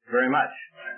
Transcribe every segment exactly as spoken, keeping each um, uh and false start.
very much.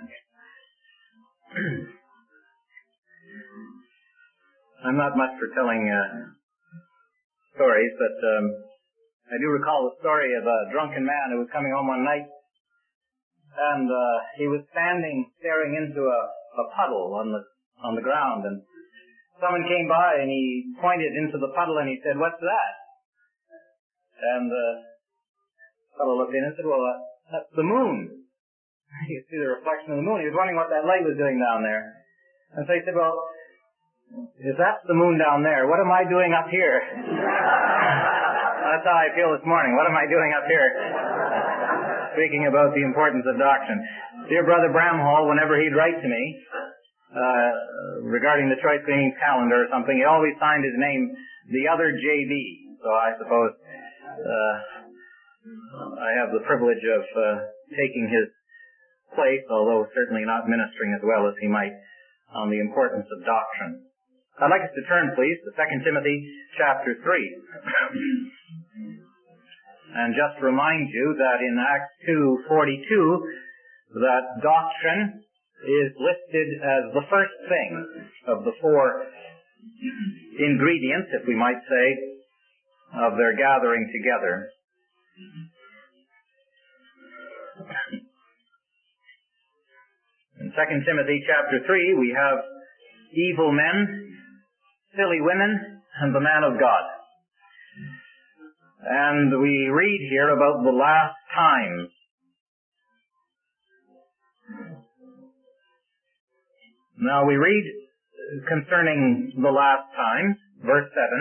I'm not much for telling uh, stories, but um, I do recall the story of a drunken man who was coming home one night, and uh, he was standing staring into a, a puddle on the on the ground, and someone came by and he pointed into the puddle and he said, "What's that?" And the fellow looked in and said, "Well, uh, that's the moon." You could see the reflection of the moon. He was wondering what that light was doing down there. And so he said, "Well, if that's the moon down there, what am I doing up here?" That's how I feel this morning. What am I doing up here? Speaking about the importance of doctrine. Dear Brother Bramhall, whenever he'd write to me uh, regarding the Choice Gleanings calendar or something, he always signed his name the other J B. So I suppose uh, I have the privilege of uh, taking his place, although certainly not ministering as well as he might on the importance of doctrine. I'd like us to turn, please, to Second Timothy chapter three. And just remind you that in Acts two forty-two, that doctrine is listed as the first thing of the four ingredients, if we might say, of their gathering together. In Second Timothy chapter three, we have evil men, silly women, and the man of God. And we read here about the last times. Now we read concerning the last times, verse seven.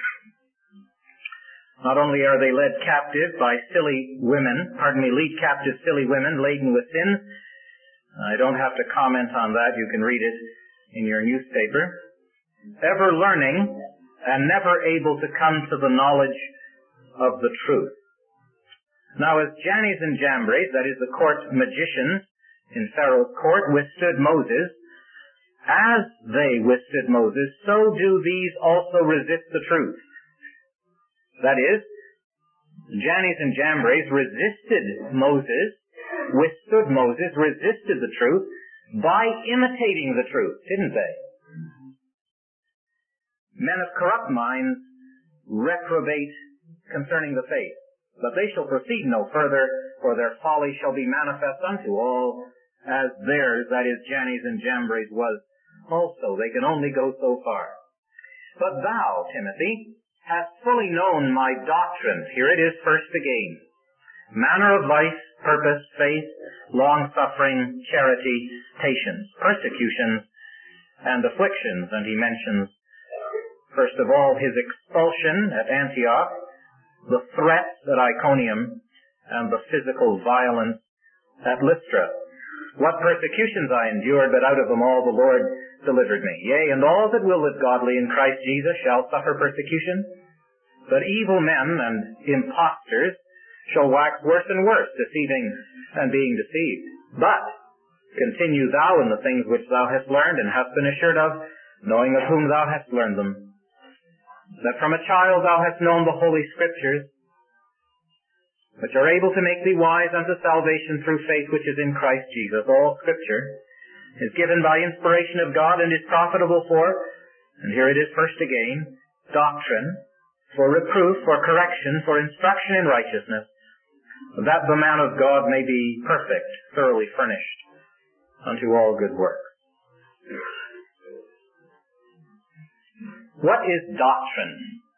Not only are they led captive by silly women, pardon me, lead captive silly women laden with sins. I don't have to comment on that. You can read it in your newspaper. Ever learning and never able to come to the knowledge of the truth. Now as Jannes and Jambres, that is the court magicians in Pharaoh's court, withstood Moses, as they withstood Moses, so do these also resist the truth. That is, Jannes and Jambres resisted Moses, withstood Moses, resisted the truth by imitating the truth, didn't they? Men of corrupt minds reprobate concerning the faith, but they shall proceed no further, for their folly shall be manifest unto all, as theirs, that is, Jannes and Jambres, was also. They can only go so far. But thou, Timothy, hast fully known my doctrine. Here it is first again. Manner of life, purpose, faith, long-suffering, charity, patience, persecutions, and afflictions. And he mentions, first of all, his expulsion at Antioch, the threats at Iconium, and the physical violence at Lystra. What persecutions I endured, but out of them all the Lord delivered me. Yea, and all that will live godly in Christ Jesus shall suffer persecution. But evil men and impostors shall wax worse and worse, deceiving and being deceived. But continue thou in the things which thou hast learned and hast been assured of, knowing of whom thou hast learned them. That from a child thou hast known the Holy Scriptures, which are able to make thee wise unto salvation through faith which is in Christ Jesus. All Scripture is given by inspiration of God and is profitable for, and here it is first again, doctrine, for reproof, for correction, for instruction in righteousness, that the man of God may be perfect, thoroughly furnished unto all good works. What is doctrine?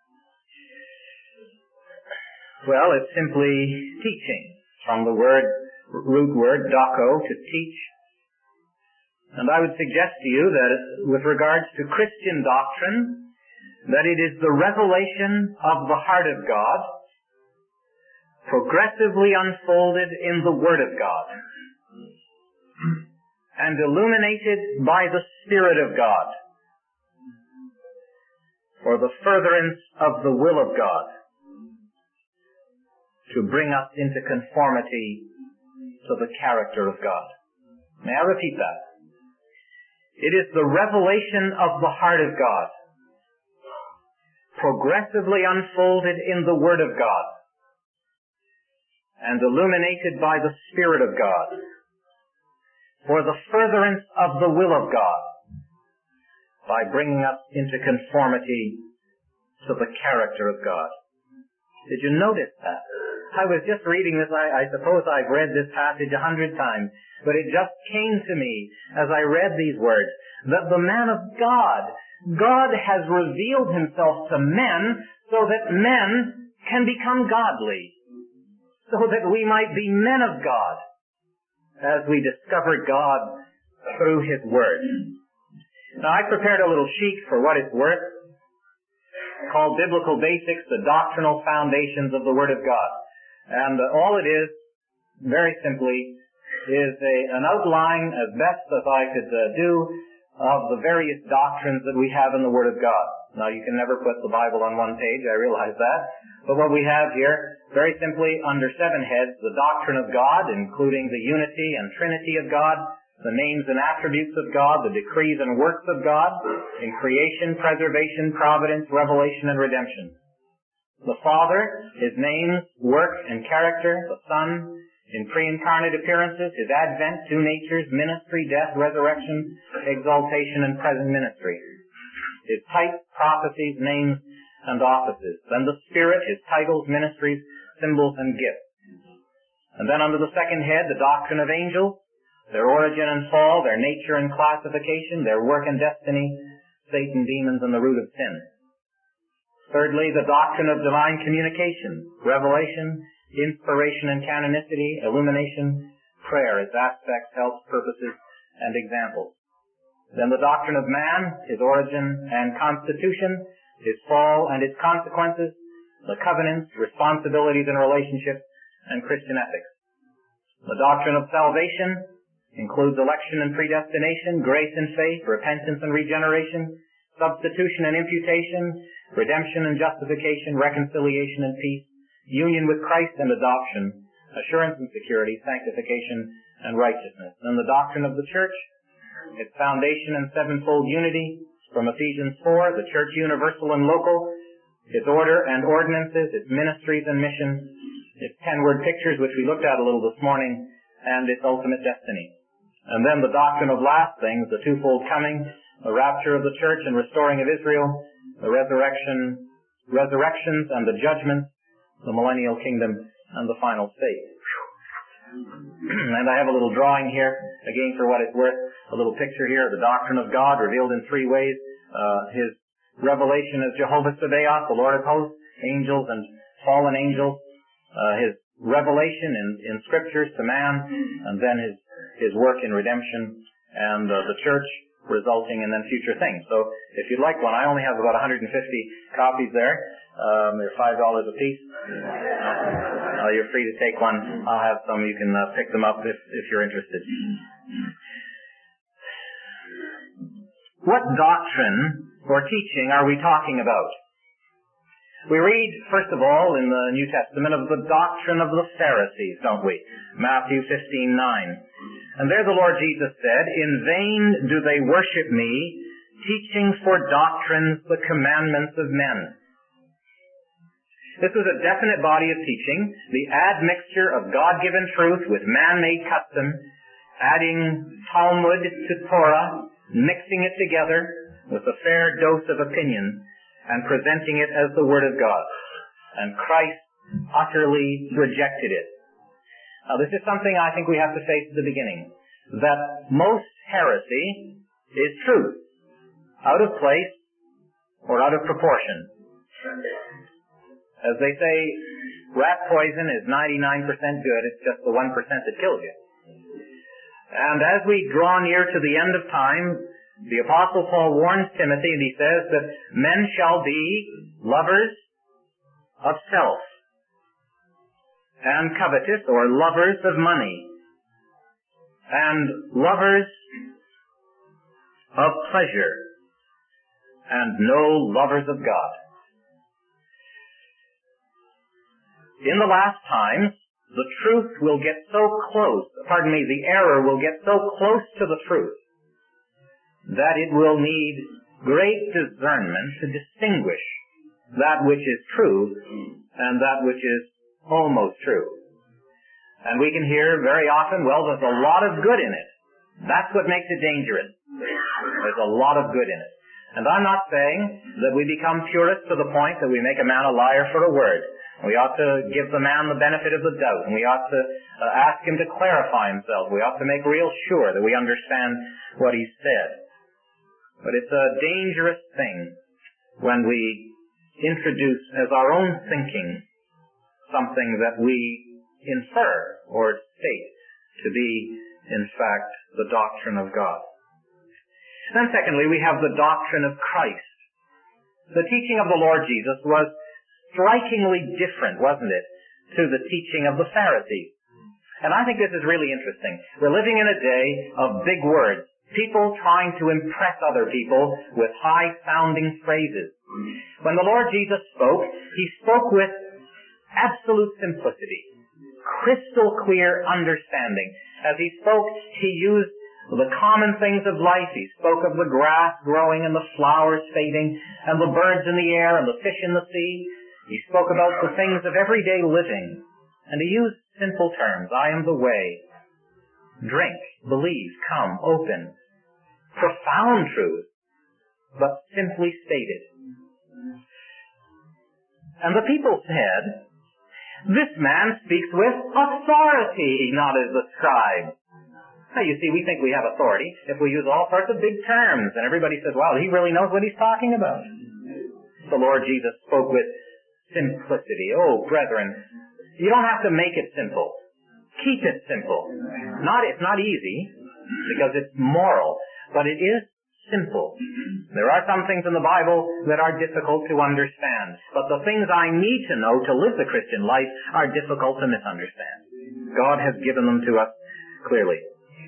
Well, it's simply teaching, from the word, root word, doko, to teach. And I would suggest to you that with regards to Christian doctrine, that it is the revelation of the heart of God, progressively unfolded in the Word of God, and illuminated by the Spirit of God, for the furtherance of the will of God, to bring us into conformity to the character of God. May I repeat that? It is the revelation of the heart of God, progressively unfolded in the Word of God, and illuminated by the Spirit of God, for the furtherance of the will of God by bringing us into conformity to the character of God. Did you notice that? I was just reading this. I, I suppose I've read this passage a hundred times, but it just came to me as I read these words that the man of God, God has revealed himself to men so that men can become godly, so that we might be men of God as we discover God through his word. Now, I prepared a little sheet for what it's worth called Biblical Basics, the Doctrinal Foundations of the Word of God. And uh, all it is, very simply, is a, an outline as best as I could uh, do of the various doctrines that we have in the Word of God. Now, you can never put the Bible on one page, I realize that. But what we have here, very simply, under seven heads, the doctrine of God, including the unity and trinity of God, the names and attributes of God, the decrees and works of God, in creation, preservation, providence, revelation, and redemption. The Father, his names, work, and character. The Son, in pre-incarnate appearances, his advent, two natures, ministry, death, resurrection, exaltation, and present ministry. His types, prophecies, names, and offices. Then the Spirit, his titles, ministries, symbols, and gifts. And then under the second head, the doctrine of angels, their origin and fall, their nature and classification, their work and destiny, Satan, demons, and the root of sin. Thirdly, the doctrine of divine communication, revelation, inspiration and canonicity, illumination, prayer as aspects, helps, purposes, and examples. Then the doctrine of man, his origin and constitution, his fall and its consequences, the covenants, responsibilities and relationships, and Christian ethics. The doctrine of salvation includes election and predestination, grace and faith, repentance and regeneration, substitution and imputation, redemption and justification, reconciliation and peace, union with Christ and adoption, assurance and security, sanctification and righteousness. And the doctrine of the church, its foundation and sevenfold unity, from Ephesians four, the church universal and local, its order and ordinances, its ministries and missions, its ten-word pictures, which we looked at a little this morning, and its ultimate destiny. And then the doctrine of last things, the twofold coming, the rapture of the church and restoring of Israel, the resurrection, resurrections and the judgments, the millennial kingdom, and the final state. And I have a little drawing here, again for what it's worth, a little picture here, the doctrine of God revealed in three ways. Uh, his revelation as Jehovah Sabaoth, the Lord of hosts, angels and fallen angels, uh, his revelation in, in scriptures to man, and then his his work in redemption, and uh, the church resulting in then future things. So if you'd like one, I only have about one hundred fifty copies there. Um, they're five dollars a piece. Uh, you're free to take one. I'll have some. You can uh, pick them up if, if you're interested. What doctrine or teaching are we talking about? We read, first of all, in the New Testament of the doctrine of the Pharisees, don't we? Matthew fifteen nine. And there the Lord Jesus said, "In vain do they worship me, teaching for doctrines the commandments of men." This was a definite body of teaching, the admixture of God-given truth with man-made custom, adding Talmud to Torah, mixing it together with a fair dose of opinion, and presenting it as the Word of God. And Christ utterly rejected it. Now, this is something I think we have to face at the beginning, that most heresy is truth, out of place or out of proportion. As they say, rat poison is ninety-nine percent good, it's just the one percent that kills you. And as we draw near to the end of time, the Apostle Paul warns Timothy, and he says that men shall be lovers of self, and covetous, or lovers of money, and lovers of pleasure, and no lovers of God. In the last times, the truth will get so close, pardon me, the error will get so close to the truth that it will need great discernment to distinguish that which is true and that which is almost true. And we can hear very often, well, there's a lot of good in it. That's what makes it dangerous. There's a lot of good in it. And I'm not saying that we become purists to the point that we make a man a liar for a word. We ought to give the man the benefit of the doubt, and we ought to uh, ask him to clarify himself. We ought to make real sure that we understand what he said. But it's a dangerous thing when we introduce as our own thinking something that we infer or state to be, in fact, the doctrine of God. Then secondly, we have the doctrine of Christ. The teaching of the Lord Jesus was strikingly different, wasn't it, to the teaching of the Pharisees. And I think this is really interesting. We're living in a day of big words. People trying to impress other people with high-sounding phrases. When the Lord Jesus spoke, He spoke with absolute simplicity, crystal clear understanding. As He spoke, He used the common things of life. He spoke of the grass growing and the flowers fading and the birds in the air and the fish in the sea. He spoke about the things of everyday living. And He used simple terms. I am the way. Drink, believe, come, open. Profound truths, but simply stated. And the people said, "This man speaks with authority," nodded the scribes. Now, you see, we think we have authority if we use all sorts of big terms, and everybody says, wow, he really knows what he's talking about. The Lord Jesus spoke with simplicity. Oh, brethren, you don't have to make it simple. Keep it simple. Not, it's not easy, because it's moral, but it is simple. There are some things in the Bible that are difficult to understand, but the things I need to know to live the Christian life are difficult to misunderstand. God has given them to us clearly.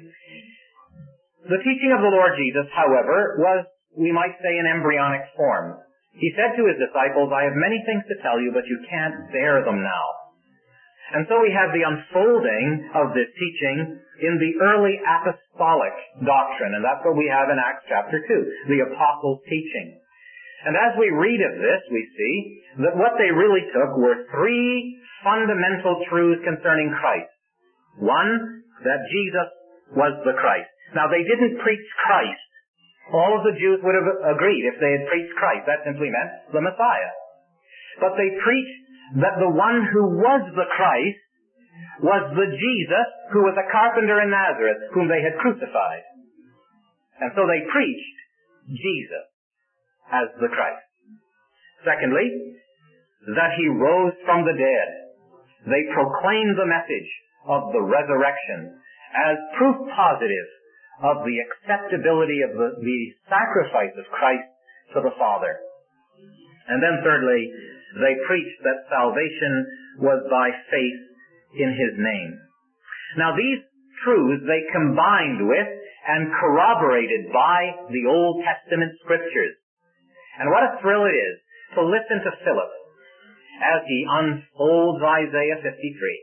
The teaching of the Lord Jesus, however, was, we might say, in embryonic form. He said to His disciples, "I have many things to tell you, but you can't bear them now." And so we have the unfolding of this teaching in the early apostolic doctrine, and that's what we have in Acts chapter two, the apostles' teaching. And as we read of this, we see that what they really took were three fundamental truths concerning Christ. One, that Jesus was the Christ. Now, they didn't preach Christ. All of the Jews would have agreed if they had preached Christ. That simply meant the Messiah. But they preached that the one who was the Christ was the Jesus who was a carpenter in Nazareth, whom they had crucified. And so they preached Jesus as the Christ. Secondly, that He rose from the dead. They proclaimed the message of the resurrection as proof positive of the acceptability of the, the sacrifice of Christ to the Father. And then thirdly, they preached that salvation was by faith in His name. Now these truths they combined with and corroborated by the Old Testament Scriptures. And what a thrill it is to listen to Philip as he unfolds Isaiah fifty-three.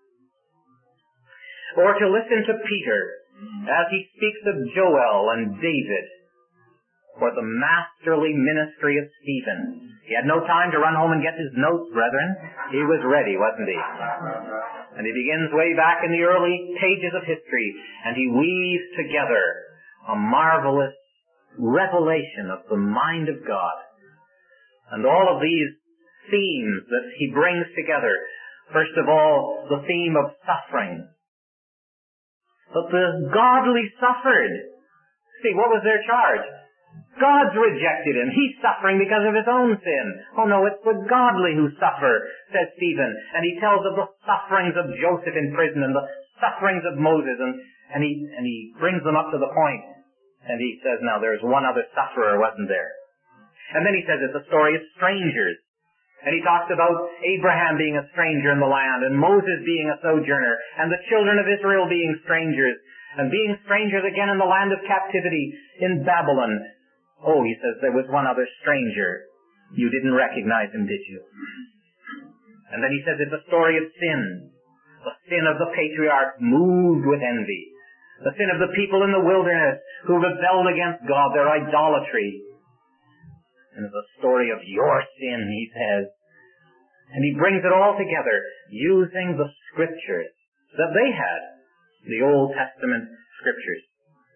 Or to listen to Peter as he speaks of Joel and David, or the masterly ministry of Stephen. He had no time to run home and get his notes, brethren. He was ready, wasn't he? And he begins way back in the early pages of history, and he weaves together a marvelous revelation of the mind of God. And all of these themes that he brings together, first of all, the theme of suffering. But the godly suffered. See, what was their charge? God's rejected him. He's suffering because of his own sin. Oh no, it's the godly who suffer, says Stephen. And he tells of the sufferings of Joseph in prison and the sufferings of Moses. And, and, he, and he brings them up to the point. And he says, now there's one other sufferer, wasn't there? And then he says it's a story of strangers. And he talks about Abraham being a stranger in the land, and Moses being a sojourner, and the children of Israel being strangers, and being strangers again in the land of captivity in Babylon. Oh, he says, there was one other stranger. You didn't recognize him, did you? And then he says it's a story of sin. The sin of the patriarchs moved with envy. The sin of the people in the wilderness who rebelled against God, their idolatry. And it's a story of your sin, he says. And he brings it all together using the Scriptures that they had, the Old Testament Scriptures.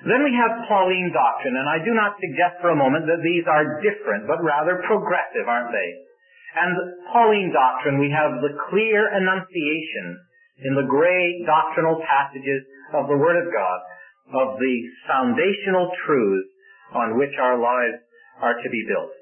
Then we have Pauline doctrine, and I do not suggest for a moment that these are different, but rather progressive, aren't they? And Pauline doctrine, we have the clear enunciation in the great doctrinal passages of the Word of God of the foundational truths on which our lives are to be built.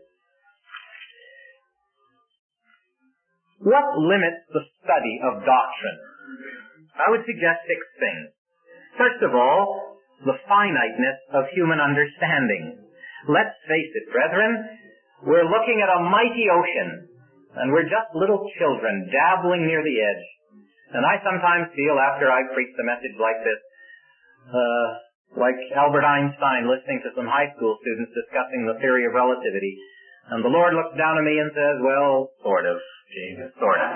What limits the study of doctrine? I would suggest six things. First of all, the finiteness of human understanding. Let's face it, brethren, we're looking at a mighty ocean, and we're just little children dabbling near the edge. And I sometimes feel, after I preach a message like this, uh, like Albert Einstein listening to some high school students discussing the theory of relativity. And the Lord looks down at me and says, well, sort of, James, sort of.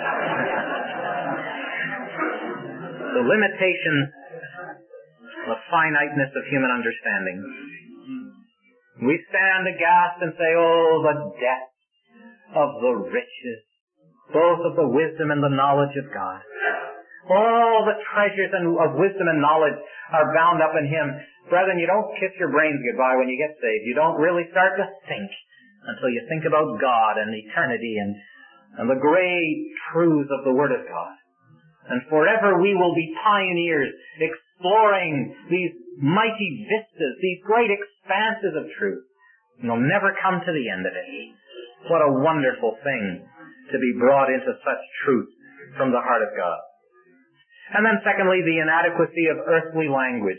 The limitations, the finiteness of human understanding. We stand aghast and say, oh, the depth of the riches, both of the wisdom and the knowledge of God. All the treasures of wisdom and knowledge are bound up in Him. Brethren, you don't kiss your brains goodbye when you get saved. You don't really start to think until you think about God and eternity and, and the great truths of the Word of God. And forever we will be pioneers exploring these mighty vistas, these great expanses of truth. And we'll never come to the end of it. What a wonderful thing to be brought into such truth from the heart of God. And then secondly, the inadequacy of earthly language.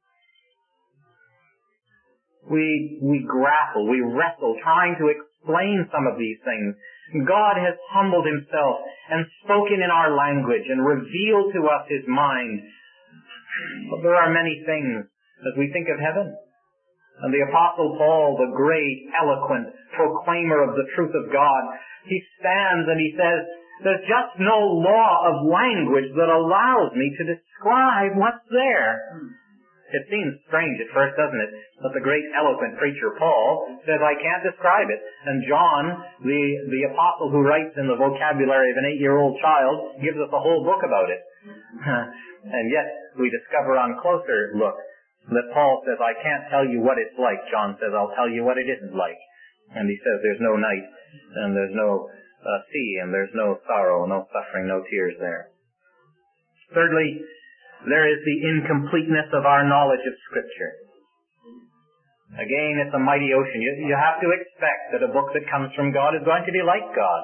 We, we grapple, we wrestle trying to explain some of these things. God has humbled Himself and spoken in our language and revealed to us His mind. But there are many things as we think of heaven. And the Apostle Paul, the great, eloquent proclaimer of the truth of God, he stands and he says, there's just no law of language that allows me to describe what's there. It seems strange at first, doesn't it? But the great eloquent preacher Paul says, I can't describe it. And John, the, the apostle who writes in the vocabulary of an eight-year-old child, gives us a whole book about it. And yet, we discover on closer look that Paul says, I can't tell you what it's like. John says, I'll tell you what it isn't like. And he says, there's no night, and there's no Uh, sea, and there's no sorrow, no suffering, no tears there. Thirdly, there is the incompleteness of our knowledge of Scripture. Again, it's a mighty ocean. You, you have to expect that a book that comes from God is going to be like God.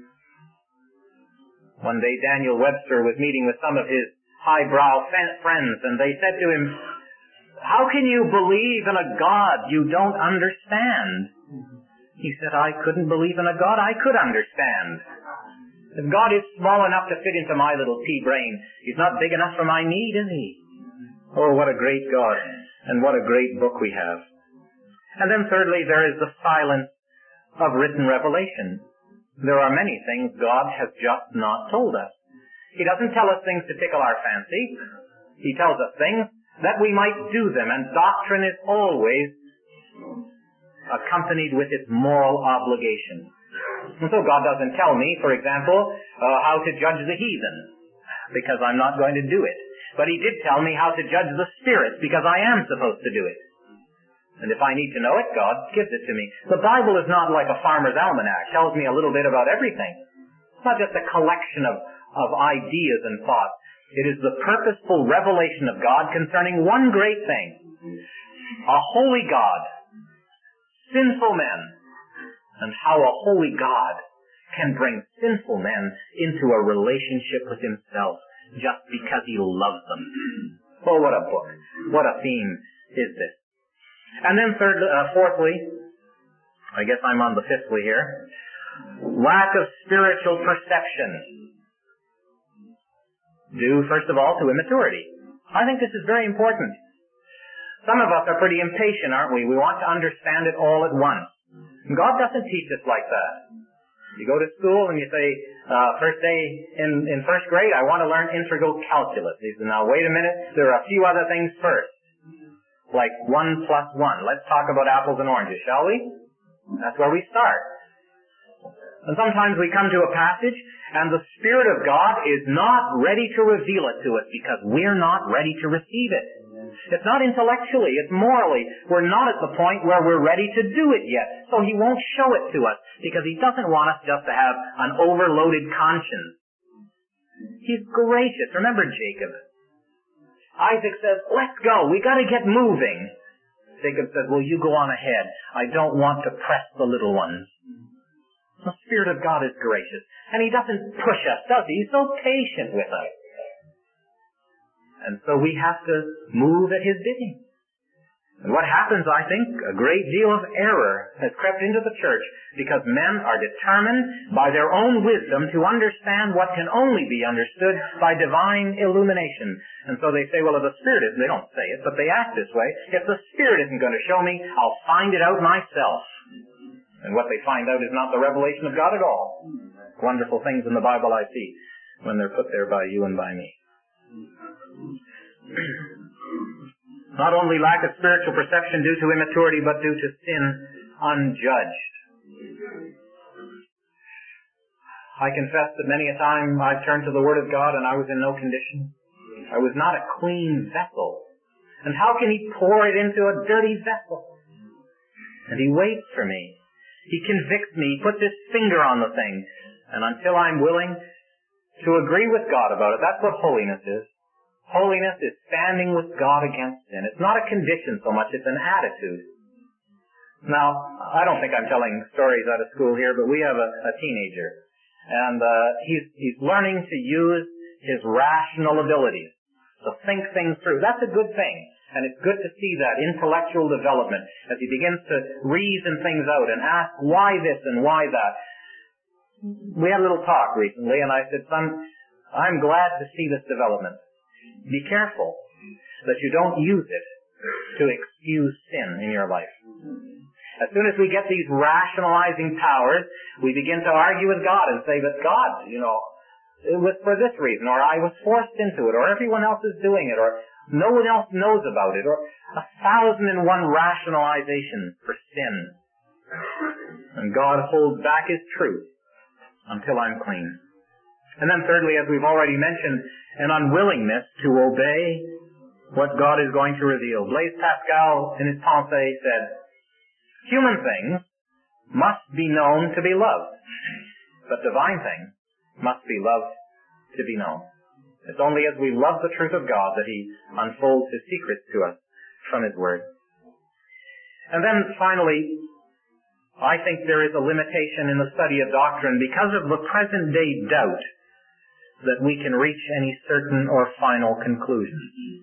One day Daniel Webster was meeting with some of his highbrow friends, and they said to him, how can you believe in a God you don't understand? He said, I couldn't believe in a God I could understand. If God is small enough to fit into my little pea brain, He's not big enough for my need, is He? Oh, what a great God, and what a great book we have. And then thirdly, there is the silence of written revelation. There are many things God has just not told us. He doesn't tell us things to tickle our fancy. He tells us things that we might do them, and doctrine is always accompanied with its moral obligation. And so God doesn't tell me, for example, uh, how to judge the heathen, because I'm not going to do it. But He did tell me how to judge the spirits, because I am supposed to do it. And if I need to know it, God gives it to me. The Bible is not like a farmer's almanac. It tells me a little bit about everything. It's not just a collection of, of ideas and thoughts. It is the purposeful revelation of God concerning one great thing. A holy God, sinful men, and how a holy God can bring sinful men into a relationship with Himself just because He loves them. Oh, what a book. What a theme is this. And then third, uh, fourthly, I guess I'm on the fifthly here, lack of spiritual perception. Due, first of all, to immaturity. I think this is very important. Some of us are pretty impatient, aren't we? We want to understand it all at once. And God doesn't teach us like that. You go to school and you say, uh, first day in, in first grade, I want to learn integral calculus. He says, now wait a minute, there are a few other things first. Like one plus one. Let's talk about apples and oranges, shall we? That's where we start. And sometimes we come to a passage and the Spirit of God is not ready to reveal it to us because we're not ready to receive it. It's not intellectually, it's morally. We're not at the point where we're ready to do it yet. So he won't show it to us because he doesn't want us just to have an overloaded conscience. He's gracious. Remember Jacob. Isaac says, let's go. We got to get moving. Jacob says, well, you go on ahead. I don't want to press the little ones. The Spirit of God is gracious. And he doesn't push us, does he? He's so patient with us. And so we have to move at his bidding. And what happens, I think, a great deal of error has crept into the church because men are determined by their own wisdom to understand what can only be understood by divine illumination. And so they say, well, if the Spirit isn't, they don't say it, but they act this way. If the Spirit isn't going to show me, I'll find it out myself. And what they find out is not the revelation of God at all. Wonderful things in the Bible I see when they're put there by you and by me. Not only lack of spiritual perception due to immaturity, but due to sin unjudged. I confess that many a time I've turned to the Word of God and I was in no condition. I was not a clean vessel. And how can He pour it into a dirty vessel? And He waits for me. He convicts me. He puts His finger on the thing. And until I'm willing to agree with God about it, that's what holiness is. Holiness is standing with God against sin. It's not a condition so much, it's an attitude. Now, I don't think I'm telling stories out of school here, but we have a, a teenager. And uh, he's, he's learning to use his rational abilities, to think things through. That's a good thing. And it's good to see that intellectual development as he begins to reason things out and ask why this and why that. We had a little talk recently, and I said, son, I'm glad to see this development. Be careful that you don't use it to excuse sin in your life. As soon as we get these rationalizing powers, we begin to argue with God and say that God, you know, it was for this reason, or I was forced into it, or everyone else is doing it, or no one else knows about it, or a thousand and one rationalizations for sin. And God holds back His truth until I'm clean. And then thirdly, as we've already mentioned, an unwillingness to obey what God is going to reveal. Blaise Pascal, in his Pensées, said, human things must be known to be loved, but divine things must be loved to be known. It's only as we love the truth of God that He unfolds His secrets to us from His Word. And then finally, I think there is a limitation in the study of doctrine because of the present day doubt that we can reach any certain or final conclusion.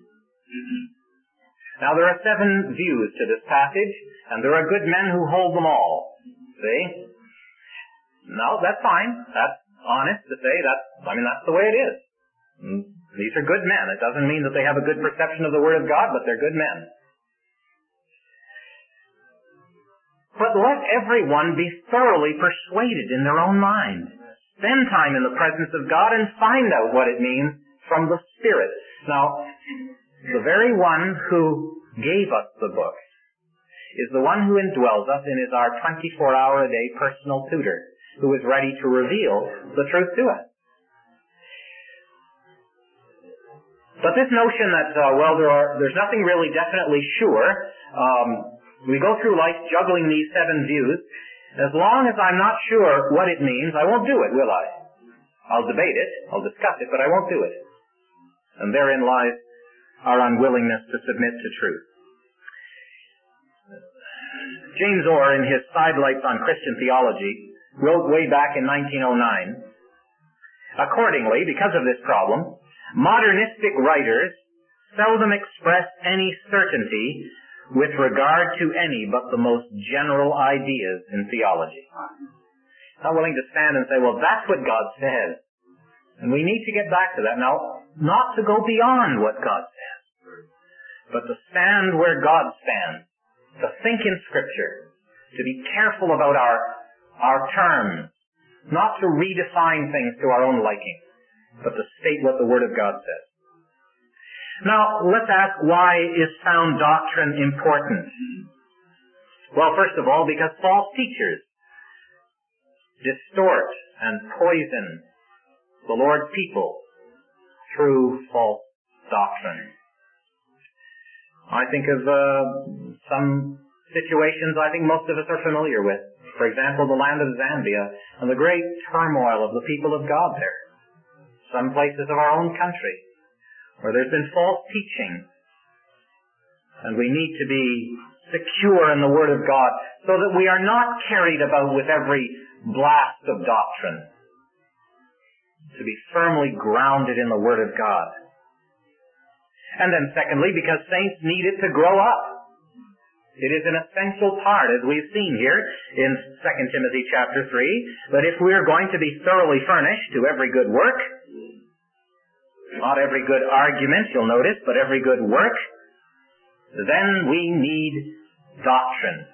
Now there are seven views to this passage, and there are good men who hold them all. See? No, that's fine. That's honest to say. That's, I mean, that's the way it is. These are good men. It doesn't mean that they have a good perception of the Word of God, but they're good men. But let everyone be thoroughly persuaded in their own mind. Spend time in the presence of God and find out what it means from the Spirit. Now, the very one who gave us the book is the one who indwells us and is our twenty-four hour a day personal tutor, who is ready to reveal the truth to us. But this notion that, uh, well, there are, there's nothing really definitely sure, um, we go through life juggling these seven views. As long as I'm not sure what it means, I won't do it, will I? I'll debate it, I'll discuss it, but I won't do it. And therein lies our unwillingness to submit to truth. James Orr, in his Sidelights on Christian Theology, wrote way back in nineteen oh nine, accordingly, because of this problem, modernistic writers seldom express any certainty with regard to any but the most general ideas in theology. Not willing to stand and say, well, that's what God says. And we need to get back to that. Now, not to go beyond what God says, but to stand where God stands, to think in Scripture, to be careful about our, our terms, not to redefine things to our own liking, but to state what the Word of God says. Now, let's ask, why is sound doctrine important? Well, first of all, because false teachers distort and poison the Lord's people through false doctrine. I think of uh, some situations I think most of us are familiar with. For example, the land of Zambia and the great turmoil of the people of God there. Some places of our own country where there's been false teaching. And we need to be secure in the Word of God so that we are not carried about with every blast of doctrine. To be firmly grounded in the Word of God. And then secondly, because saints need it to grow up. It is an essential part, as we've seen here in Second Timothy chapter three, that if we are going to be thoroughly furnished to every good work, not every good argument, you'll notice, but every good work, then we need doctrine.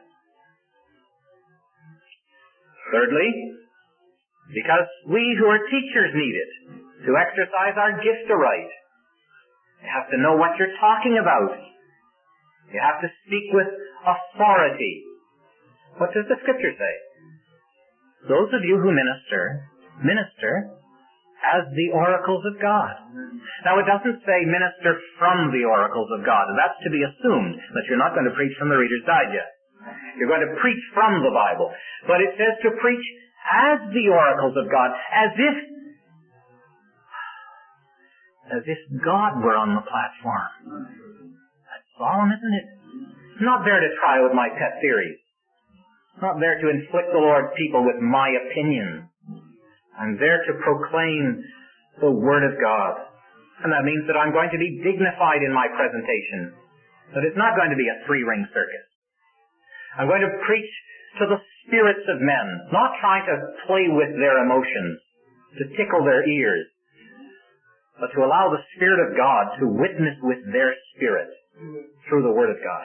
Thirdly, because we who are teachers need it to exercise our gift aright. You have to know what you're talking about. You have to speak with authority. What does the Scripture say? Those of you who minister, minister as the oracles of God. Now it doesn't say minister from the oracles of God. That's to be assumed that you're not going to preach from the Reader's Digest. You're going to preach from the Bible. But it says to preach as the oracles of God, as if as if God were on the platform. That's solemn, isn't it? I'm not there to try with my pet theories. I'm not there to inflict the Lord's people with my opinions. I'm there to proclaim the Word of God. And that means that I'm going to be dignified in my presentation. That it's not going to be a three-ring circus. I'm going to preach to the spirits of men, not trying to play with their emotions, to tickle their ears, but to allow the Spirit of God to witness with their spirit through the Word of God.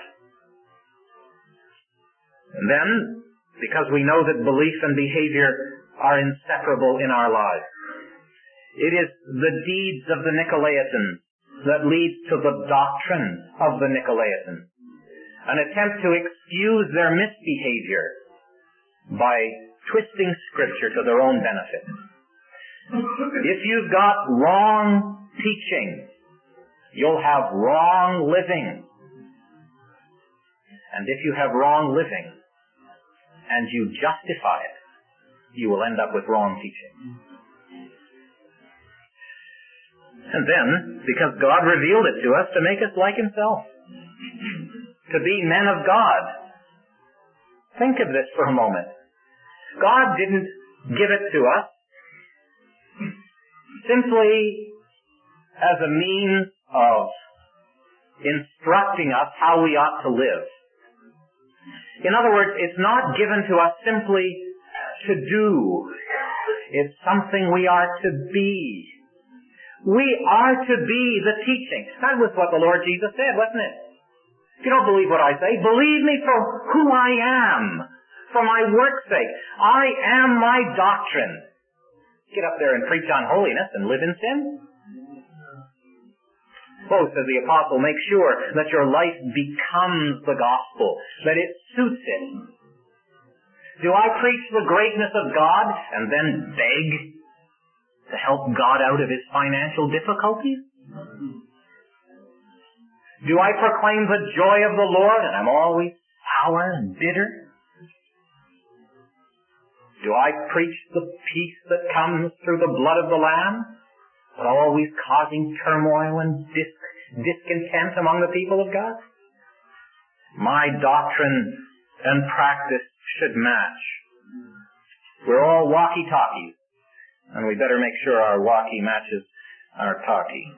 And then, because we know that belief and behavior are inseparable in our lives, it is the deeds of the Nicolaitans that leads to the doctrine of the Nicolaitans. An attempt to excuse their misbehavior by twisting Scripture to their own benefit. If you've got wrong teaching, you'll have wrong living. And if you have wrong living, and you justify it, you will end up with wrong teaching. And then, because God revealed it to us to make us like Himself, to be men of God. Think of this for a moment. God didn't give it to us simply as a means of instructing us how we ought to live. In other words, it's not given to us simply to do. It's something we are to be. We are to be the teaching. That was what the Lord Jesus said, wasn't it? If you don't believe what I say, believe me for who I am, for my work's sake. I am my doctrine. Get up there and preach on holiness and live in sin? Oh, says the apostle, make sure that your life becomes the gospel, that it suits it. Do I preach the greatness of God and then beg to help God out of His financial difficulties? Do I proclaim the joy of the Lord and I'm always sour and bitter? Do I preach the peace that comes through the blood of the Lamb, but always causing turmoil and dis- discontent among the people of God? My doctrine and practice should match. We're all walkie-talkies, and we better make sure our walkie matches our talkie.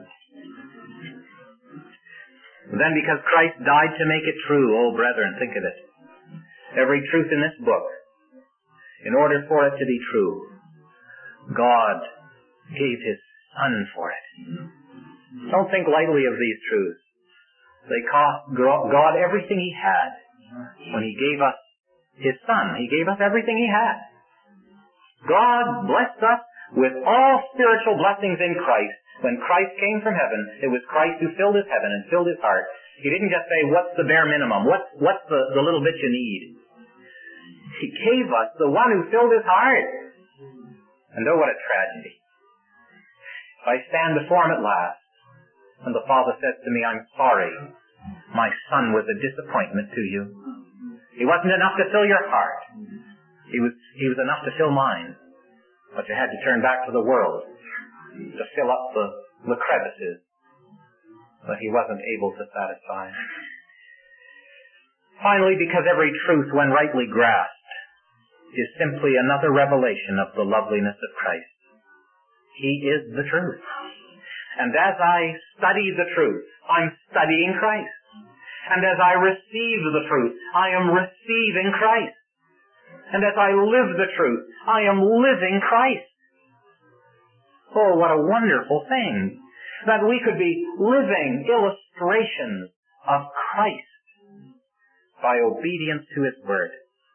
Then because Christ died to make it true, oh brethren, think of it. Every truth in this book, in order for it to be true, God gave His Son for it. Don't think lightly of these truths. They cost God everything He had when He gave us His Son. He gave us everything He had. God blessed us with all spiritual blessings in Christ. When Christ came from heaven, it was Christ who filled His heaven and filled His heart. He didn't just say, what's the bare minimum? What's, what's the, the little bit you need? He gave us the one who filled His heart. And oh, what a tragedy. If I stand before Him at last, and the Father says to me, I'm sorry, my son was a disappointment to you. He wasn't enough to fill your heart. He was, he was enough to fill mine. But you had to turn back to the world to fill up the, the crevices that he wasn't able to satisfy. Finally, because every truth, when rightly grasped, is simply another revelation of the loveliness of Christ. He is the truth. And as I study the truth, I'm studying Christ. And as I receive the truth, I am receiving Christ. And as I live the truth, I am living Christ. Oh, what a wonderful thing that we could be living illustrations of Christ by obedience to His Word.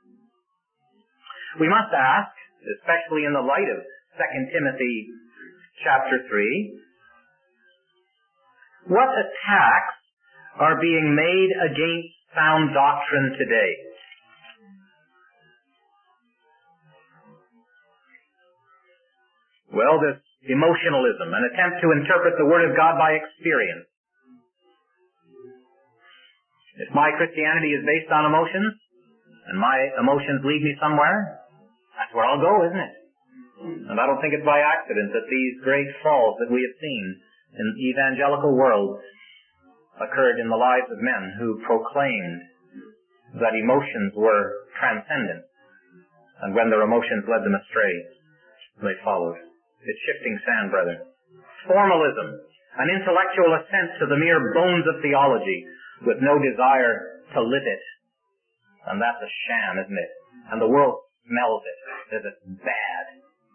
We must ask, especially in the light of Second Timothy chapter three, what attacks are being made against sound doctrine today? Well, this emotionalism, an attempt to interpret the Word of God by experience. If my Christianity is based on emotions, and my emotions lead me somewhere, that's where I'll go, isn't it? And I don't think it's by accident that these great falls that we have seen in the evangelical world occurred in the lives of men who proclaimed that emotions were transcendent, and when their emotions led them astray, they followed. It's shifting sand, brethren. Formalism, an intellectual assent to the mere bones of theology with no desire to live it. And that's a sham, isn't it? And the world smells it, says it's bad.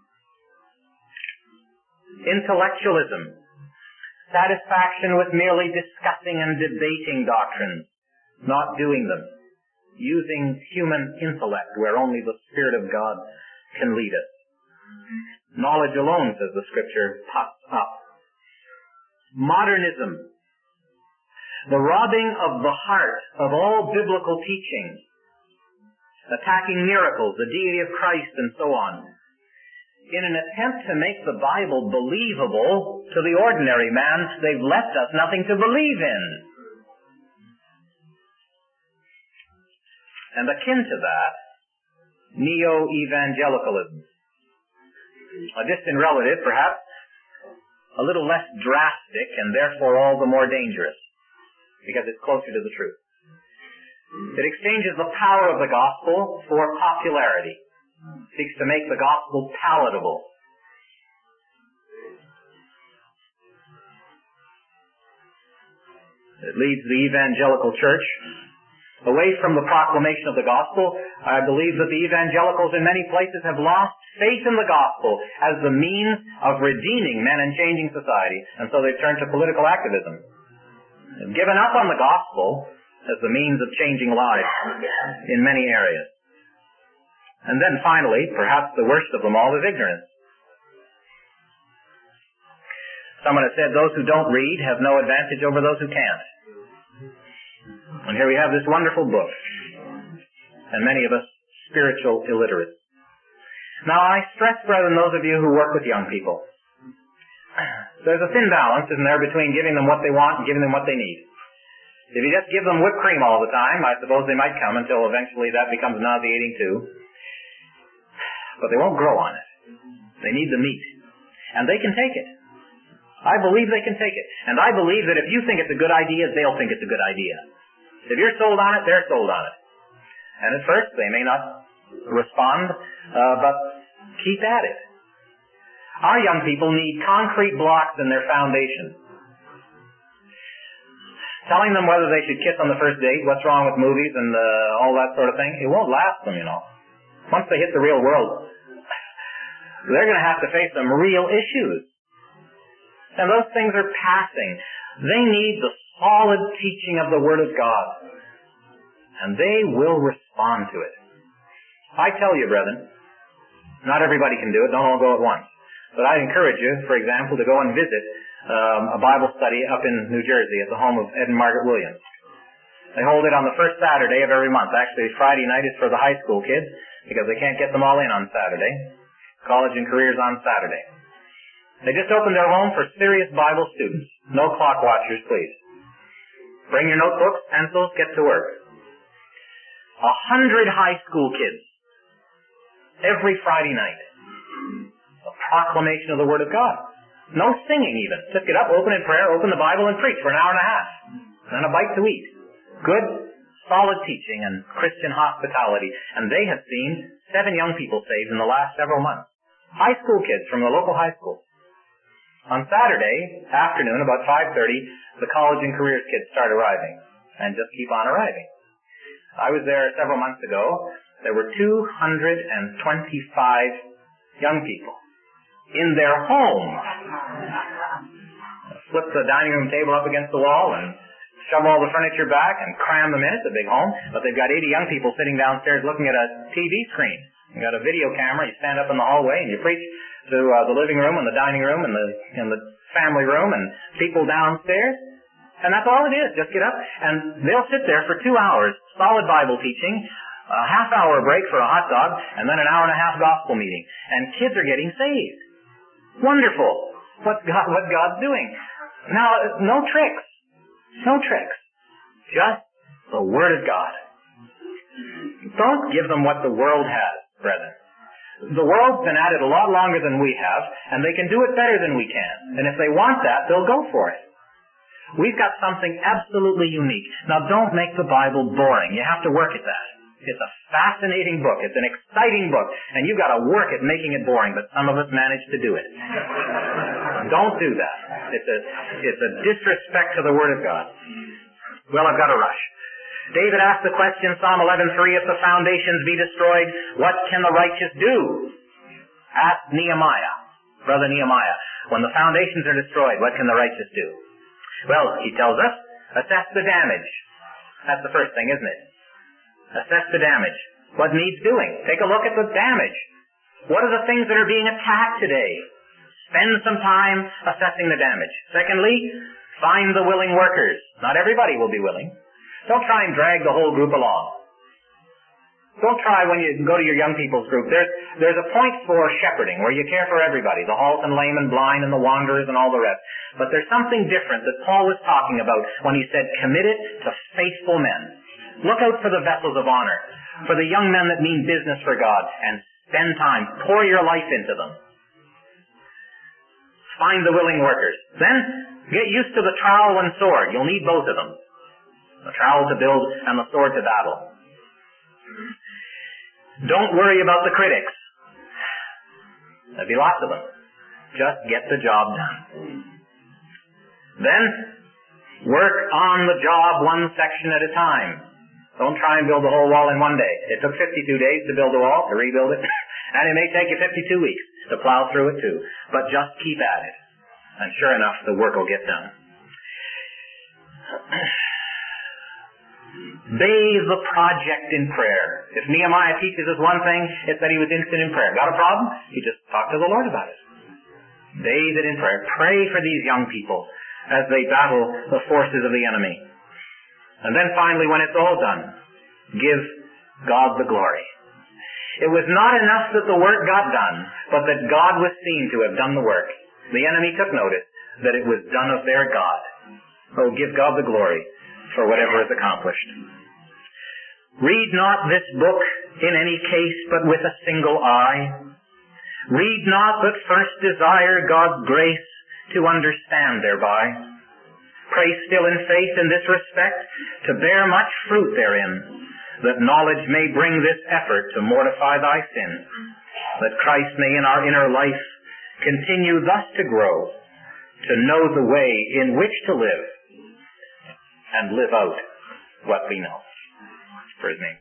Intellectualism, satisfaction with merely discussing and debating doctrines, not doing them, using human intellect where only the Spirit of God can lead us. Knowledge alone, says the Scripture, puffs up. Modernism, the robbing of the heart of all biblical teaching, attacking miracles, the deity of Christ, and so on, in an attempt to make the Bible believable to the ordinary man. They've left us nothing to believe in. And akin to that, neo-evangelicalism. A distant relative, perhaps, a little less drastic and therefore all the more dangerous, because it's closer to the truth. It exchanges the power of the gospel for popularity, seeks to make the gospel palatable. It leads the evangelical church away from the proclamation of the gospel. I believe that the evangelicals in many places have lost faith in the gospel as the means of redeeming men and changing society, and so they've turned to political activism. They've given up on the gospel as the means of changing lives in many areas. And then finally, perhaps the worst of them all is ignorance. Someone has said those who don't read have no advantage over those who can't. And here we have this wonderful book, and many of us spiritual illiterates. Now I stress, brethren, those of you who work with young people, there's a thin balance, isn't there, between giving them what they want and giving them what they need. If you just give them whipped cream all the time, I suppose they might come until eventually that becomes nauseating too. But they won't grow on it. They need the meat. And they can take it. I believe they can take it. And I believe that if you think it's a good idea, they'll think it's a good idea. If you're sold on it, they're sold on it. And at first, they may not respond, uh, but keep at it. Our young people need concrete blocks in their foundation. Telling them whether they should kiss on the first date, what's wrong with movies, and uh, all that sort of thing, it won't last them, you know. Once they hit the real world, they're going to have to face some real issues. And those things are passing. They need the solid teaching of the Word of God. And they will respond to it. I tell you, brethren, not everybody can do it. Don't all go at once. But I encourage you, for example, to go and visit um, a Bible study up in New Jersey at the home of Ed and Margaret Williams. They hold it on the first Saturday of every month. Actually, Friday night is for the high school kids because they can't get them all in on Saturday. College and careers on Saturday. They just opened their home for serious Bible students. No clock watchers, please. Bring your notebooks, pencils, get to work. A hundred high school kids every Friday night. A proclamation of the Word of God. No singing even. Just get up, open in prayer, open the Bible, and preach for an hour and a half. And then a bite to eat. Good, solid teaching and Christian hospitality. And they have seen seven young people saved in the last several months. High school kids from the local high school. On Saturday afternoon, about five thirty, the college and careers kids start arriving. And just keep on arriving. I was there several months ago. There were two hundred twenty-five young people in their home. Flip the dining room table up against the wall and shove all the furniture back and cram them in. It's a big home, but they've got eighty young people sitting downstairs looking at a T V screen. You've got a video camera. You stand up in the hallway and you preach to uh, the living room and the dining room and the and the family room and people downstairs. And that's all it is. Just get up and they'll sit there for two hours, solid Bible teaching, a half hour break for a hot dog, and then an hour and a half gospel meeting. And kids are getting saved. Wonderful. What's God, what God's doing. Now, no tricks. No tricks. Just the Word of God. Don't give them what the world has, brethren. The world's been at it a lot longer than we have, and they can do it better than we can. And if they want that, they'll go for it. We've got something absolutely unique. Now, don't make the Bible boring. You have to work at that. It's a fascinating book. It's an exciting book. And you've got to work at making it boring, but some of us manage to do it. Don't do that. It's a, it's a disrespect to the Word of God. Well, I've got to rush. David asked the question, Psalm eleven three, if the foundations be destroyed, what can the righteous do? Ask Nehemiah, brother Nehemiah, when the foundations are destroyed, what can the righteous do? Well, he tells us, assess the damage. That's the first thing, isn't it? Assess the damage. What needs doing? Take a look at the damage. What are the things that are being attacked today? Spend some time assessing the damage. Secondly, find the willing workers. Not everybody will be willing. Don't try and drag the whole group along. Don't try when you go to your young people's group. There's, there's a point for shepherding where you care for everybody, the halt and lame and blind and the wanderers and all the rest. But there's something different that Paul was talking about when he said, commit it to faithful men. Look out for the vessels of honor, for the young men that mean business for God, and spend time. Pour your life into them. Find the willing workers. Then get used to the trowel and sword. You'll need both of them. The trowel to build and the sword to battle. Don't worry about the critics. There'll be lots of them. Just get the job done. Then, work on the job one section at a time. Don't try and build the whole wall in one day. It took fifty-two days to build the wall, to rebuild it. And it may take you fifty-two weeks to plow through it too. But just keep at it. And sure enough, the work will get done. Bathe the project in prayer. If Nehemiah teaches us one thing, it's that he was instant in prayer. Got a problem? He just talked to the Lord about it. Bathe it in prayer. Pray for these young people as they battle the forces of the enemy. And then finally, when it's all done, give God the glory. It was not enough that the work got done, but that God was seen to have done the work. The enemy took notice that it was done of their God. Oh, give God the glory for whatever is accomplished. Read not this book in any case but with a single eye. Read not, but first desire God's grace to understand thereby. Pray still in faith in this respect to bear much fruit therein, that knowledge may bring this effort to mortify thy sin, that Christ may in our inner life continue thus to grow, to know the way in which to live, and live out what we know. For his name.